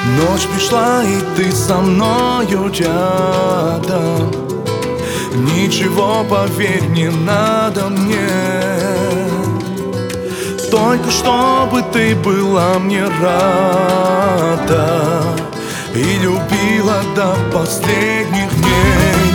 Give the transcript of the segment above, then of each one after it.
Ночь пришла, и ты со мною рядом. Ничего, поверь, не надо мне, только чтобы ты была мне рада и любила до последних дней.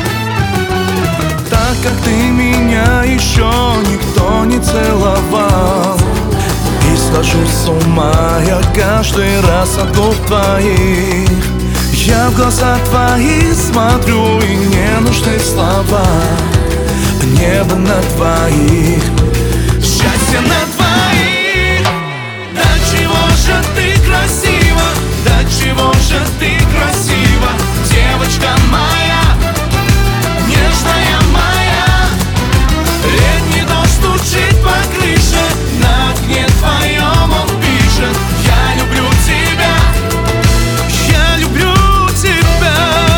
Так как ты меня еще никто не целовал, и схожу с ума я каждый раз от губ твоих. Я в глаза твои смотрю, и не нужны слова. Небо на твоих, счастье на твоих. До чего же ты красива, до чего же ты красива, девочка моя, нежная моя. Летний дождь стучит по крыше, на окне твоем он пишет: я люблю тебя, я люблю тебя.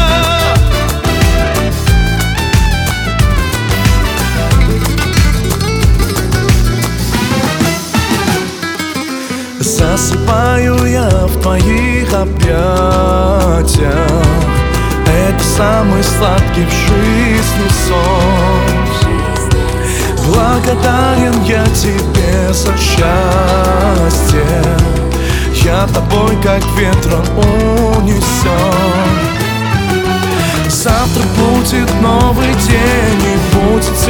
Засыпаю я в твоих объятиях. Это самый сладкий в жизни сон. Благодарен я тебе за счастье. Я тобой как ветром унесен. Завтра будет новый день, и будет